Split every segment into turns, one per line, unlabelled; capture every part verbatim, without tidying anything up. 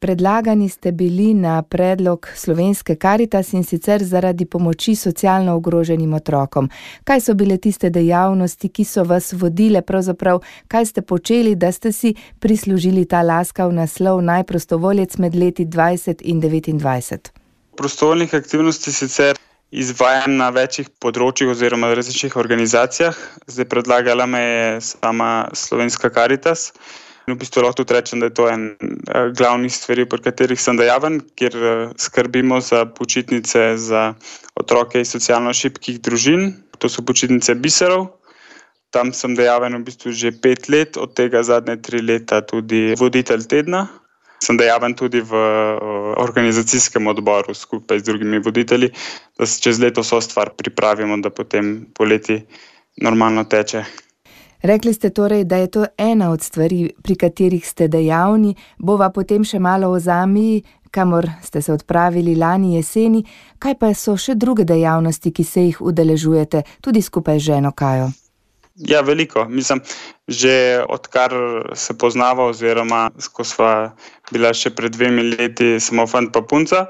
Predlagani ste bili na predlog Slovenske Karitas in sicer zaradi pomoči socialno ogroženim otrokom. Kaj so bile tiste dejavnosti, ki so vas vodile pravzaprav, kaj ste počeli, da ste si prislužili ta laskav naslov naj prostovoljec med leti dvajset in devetindvajset?
Prostovoljnih aktivnosti sicer izvajam na večjih področjih oziroma različnih organizacijah. Zdaj predlagala me je sama Slovenska Karitas. V bistvu lahko tudi rečem, da je to en glavnih stvari, pri katerih sem dejaven, kjer skrbimo za počitnice za otroke iz socialno šibkih družin. To so počitnice biserov. Tam sem dejaven v bistvu že pet let, od tega zadnje tri leta tudi voditelj tedna. Sem dejaven tudi v organizacijskem odboru skupaj z drugimi voditelji, da se čez leto so stvar pripravimo, da potem poleti normalno teče.
Rekli ste torej, da je to ena od stvari, pri katerih ste dejavni. Bova potem še malo o Zambiji, kamor ste se odpravili lani jeseni. Kaj pa so še druge dejavnosti, ki se jih udeležujete, tudi skupaj z ženo Kajo?
Ja, veliko. Mislim, že odkar se poznava oziroma ko sva bila še pred dvemi leti samo fant pa punca,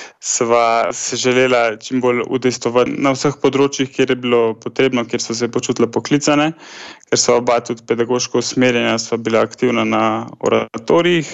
sva se želela čim bolj udejstvovati na vseh področjih, kjer je bilo potrebno, kjer sva se počutila poklicane, ker sva oba tudi pedagoško usmerjena, sva bila aktivna na oratorijih.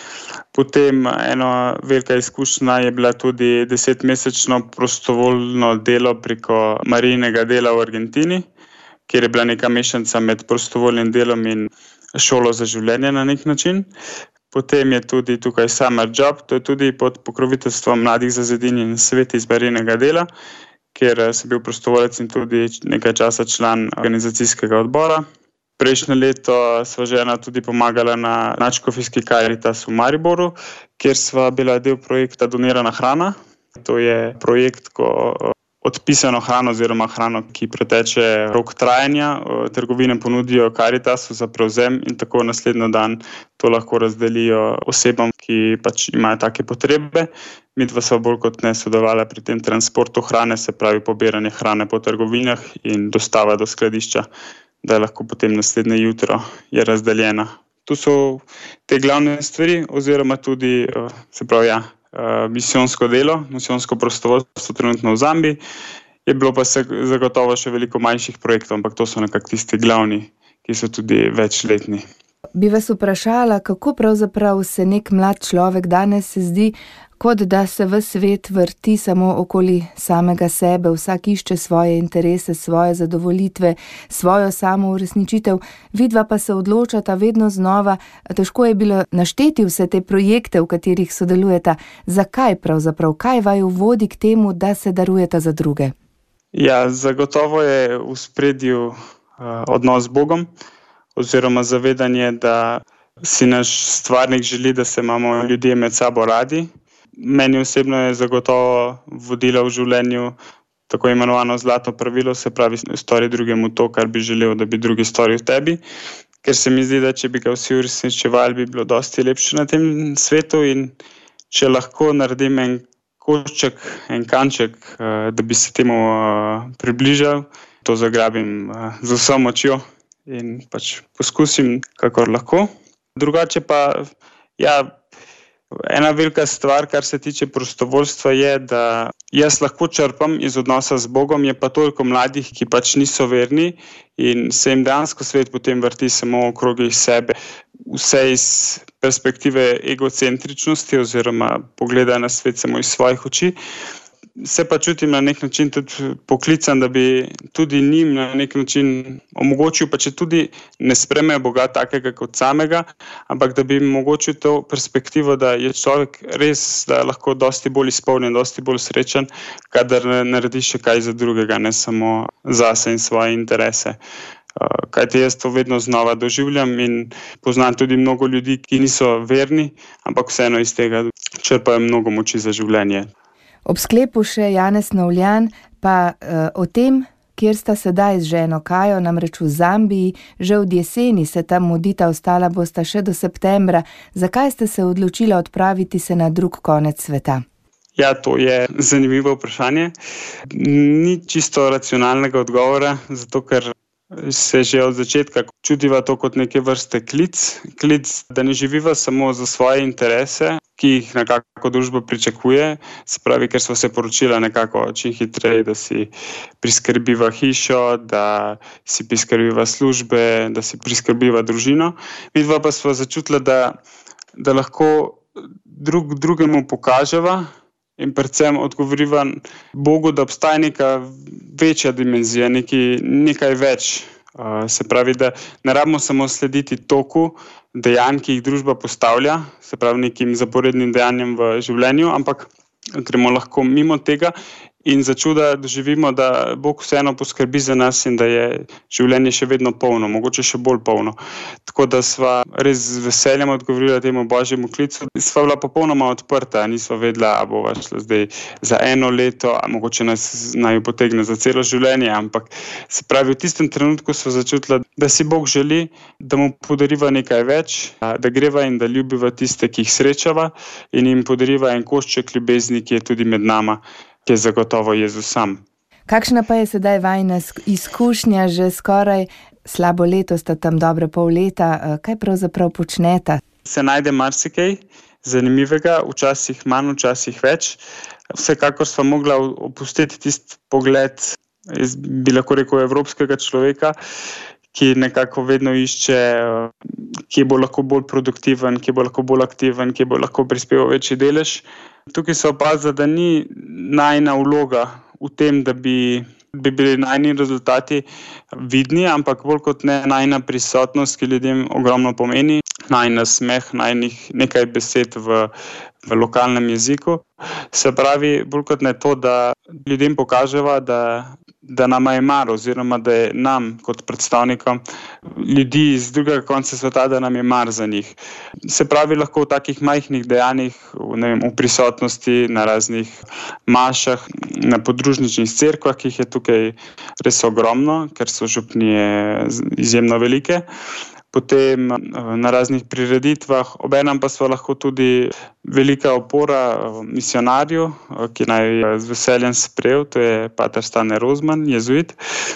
Potem ena velika izkušnja je bila tudi desetmesečno prostovoljno delo preko Marijinega dela v Argentini, kjer je bila neka mešanca med prostovoljnim delom in šolo za življenje na nek način. Potem je tudi tukaj Summer Job, to je tudi pod pokroviteljstvom Mladih za zedinjen svet iz Marijinega dela, kjer sem bil prostovoljec in tudi nekaj časa član organizacijskega odbora. Prejšnje leto sva žena tudi pomagala na Nadškofijski Karitas v Mariboru, kjer sva bila del projekta Donirana hrana. To je projekt, ko odpisano hrano oziroma hrano, ki preteče rok trajanja, trgovine ponudijo Karitasu za prevzem in tako naslednji dan to lahko razdelijo osebam, ki pač imajo take potrebe. Midva sva bolj kot ne sodelovala pri tem transportu hrane, se pravi pobiranje hrane po trgovinah in dostava do skladišča, da je lahko potem naslednje jutro je razdeljena. Tu so te glavne stvari oziroma tudi, se pravi, ja, misijonsko delo, misijonsko prostovoljstvo trenutno v Zambiji. Je bilo pa se zagotovo še veliko manjših projektov, ampak to so nekako tisti glavni, ki so tudi večletni.
Bi vas vprašala, kako pravzaprav se nek mlad človek danes se zdi, kot da se ves svet vrti samo okoli samega sebe, vsak išče svoje interese, svoje zadovolitve, svojo samouresničitev, vidva pa se odločata vedno znova, težko je bilo našteti vse te projekte, v katerih sodelujeta. Zakaj pravzaprav? Kaj vaju vodi k temu, da se darujeta za druge?
Ja, zagotovo je v spredju uh, odnos z Bogom, oziroma zavedanje, da si naš stvarnik želi, da se imamo ljudje med sabo radi. Meni osebno je zagotovo vodilo v življenju tako imenovano zlato pravilo, se pravi stori drugemu to, kar bi želel, da bi drugi storil tebi. Ker se mi zdi, da če bi ga vsi uresničevali, bi bilo dosti lepše na tem svetu in če lahko naredim en košček, en kanček, da bi se temu približal, to zagrabim z vso močjo in pač poskusim, kakor lahko. Drugače pa, ja, ena velika stvar, kar se tiče prostovoljstva, je, da jaz lahko črpam iz odnosa z Bogom, je pa toliko mladih, ki pač niso verni in se jim dejansko svet potem vrti samo okrog sebe. Vse iz perspektive egocentričnosti oziroma pogleda na svet samo iz svojih oči. Se pa čutim na nek način tudi poklican, da bi tudi njim na nek način omogočil, pa če tudi ne spremejo Boga takega kot samega, ampak da bi jim omogočil to perspektivo, da je človek res, da je lahko dosti bolj izpolnjen, dosti bolj srečen, kadar naredi še kaj za drugega, ne samo zase in svoje interese. Kajti jaz to vedno znova doživljam in poznam tudi mnogo ljudi, ki niso verni, ampak vseeno iz tega črpajo mnogo moči za življenje.
Ob sklepu še Janez Novljan, pa uh, o tem, kjer sta sedaj z ženo Kajo, namreč v Zambiji, že od jeseni se tam mudita, ostala bosta še do septembra. Zakaj ste se odločila odpraviti se na drug konec sveta?
Ja, to je zanimivo vprašanje. Ni čisto racionalnega odgovora, zato ker se že od začetka čutiva to kot neke vrste klic. Klic, da ne živiva samo za svoje interese, ki jih nekako družba pričakuje, se pravi, ker smo se poročila nekako čim hitreje, da si priskrbiva hišo, da si priskrbiva službe, da si priskrbiva družino. Midva pa smo začutila, da, da lahko drug drugemu pokaževa in predvsem odgovoriva Bogu, da obstaja neka večja dimenzija, neki, nekaj več. Uh, se pravi, da ne rabimo samo slediti toku dejanj, ki jih družba postavlja, se pravi nekim zaporednim dejanjem v življenju, ampak gremo lahko mimo tega in za čuda doživimo, da Bog vseeno poskrbi za nas in da je življenje še vedno polno, mogoče še bolj polno. Tako da sva res z veseljem odgovorila temu Božjemu klicu. Sva bila popolnoma odprta, nisva vedela, a bova šla zdaj za eno leto, a mogoče nas naj potegne za celo življenje, ampak se pravi, v tistem trenutku sva začutila, da si Bog želi, da mu podariva nekaj več, da greva in da ljubiva tiste, ki jih srečava in jim podariva en košček ljubezni, ki je tudi med nama, ki je zagotovo Jezus sam.
Kakšna pa je sedaj vajina izkušnja, že skoraj slabo leto, sta tam dobre pol leta, kaj pravzaprav počneta?
Se najde marsikaj zanimivega, včasih manj, včasih več. Vsekakor sva mogla opustiti tisti pogled, jaz bi lahko rekel, evropskega človeka, ki nekako vedno išče, kje bo lahko bolj produktiven, kje bo lahko bolj aktiven, kje bo lahko prispeval večji delež. Tukaj se opazila, da ni najina vloga v tem, da bi, bi bili najini rezultati vidni, ampak bolj kot ne najina prisotnost, ki ljudem ogromno pomeni, najina smeh, najinih nekaj besed v, v lokalnem jeziku. Se pravi, bolj kot ne to, da ljudem pokaževa, da da nama je mar oziroma da je nam kot predstavnikom ljudi iz drugega konca sveta, da nam je mar za njih. Se pravi, lahko v takih majhnih dejanjih, ne vem, v prisotnosti na raznih mašah, na podružničnih cerkvah, ki jih je tukaj res ogromno, ker so župnije izjemno velike. Potem na raznih prireditvah, obenem pa sva lahko tudi velika opora misionarju, ki naj je z veseljem sprejel, to je pater Stane Rozman, jezuit.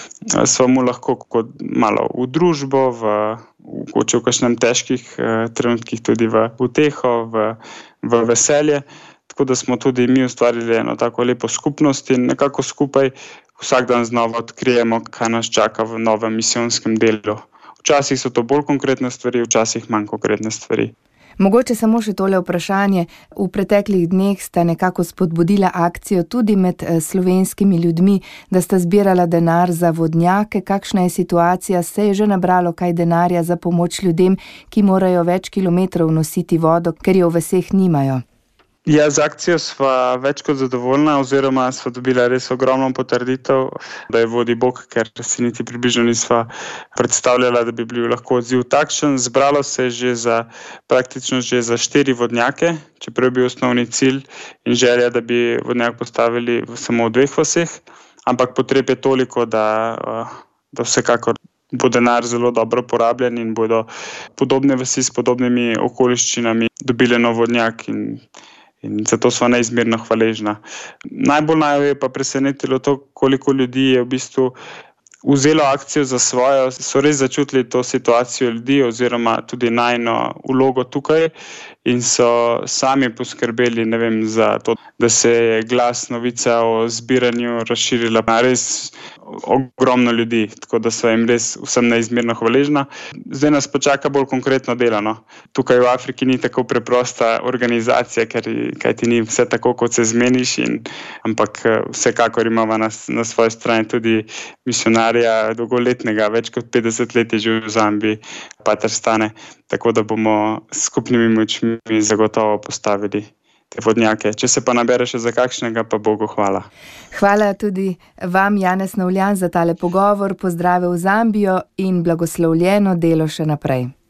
Sva mu lahko kot malo v družbo, v, v, v kakšnem težkih trenutkih tudi v uteho, v, v veselje. Tako da smo tudi mi ustvarili eno tako lepo skupnost in nekako skupaj vsak dan znova odkrijemo, kaj nas čaka v novem misijonskem delu. Včasih so to bolj konkretne stvari, včasih manj konkretne stvari.
Mogoče samo še tole vprašanje. V preteklih dneh sta nekako spodbudila akcijo tudi med slovenskimi ljudmi, da sta zbirala denar za vodnjake. Kakšna je situacija? Se je že nabralo kaj denarja za pomoč ljudem, ki morajo več kilometrov nositi vodo, ker jo v vaseh nimajo?
Ja, z akcijo sva več kot zadovoljna oziroma sva dobila res ogromno potrditev, da je vodi Bog, ker si niti približno nisva predstavljala, da bi bil lahko odziv takšen. Zbralo se je že za, praktično že za štiri vodnjake, čeprav je bil osnovni cilj in želja, da bi vodnjak postavili samo v dveh vaseh, ampak potreb je toliko, da, da vsekakor bo denar zelo dobro porabljen in bodo podobne vasi s podobnimi okoliščinami dobile nov vodnjak in In zato sva neizmerno hvaležna. Najbolj naj je pa presenetilo to, koliko ljudi je v bistvu vzelo akcijo za svojo, so res začutili to situacijo ljudi oziroma tudi najino vlogo tukaj in so sami poskrbeli, ne vem, za to, da se je glas novica o zbiranju razširila na res ogromno ljudi, tako da so jim res vsem neizmerno hvaležna. Zdaj nas pa čaka bolj konkretno delo. No. Tukaj v Afriki ni tako preprosta organizacija, ker kajti ni vse tako, kot se zmeniš, in, ampak vsekakor imamo na, na svoji strani tudi misionarja dolgoletnega, več kot petdeset let je živel v Zambiji, pater Stane, tako da bomo s skupnimi močmi zagotovo postavili te vodnjake. Če se pa nabere še za kakšnega, pa Bogu hvala.
Hvala tudi vam, Janez Novljan, za tale pogovor. Pozdrave v Zambijo in blagoslovljeno delo še naprej.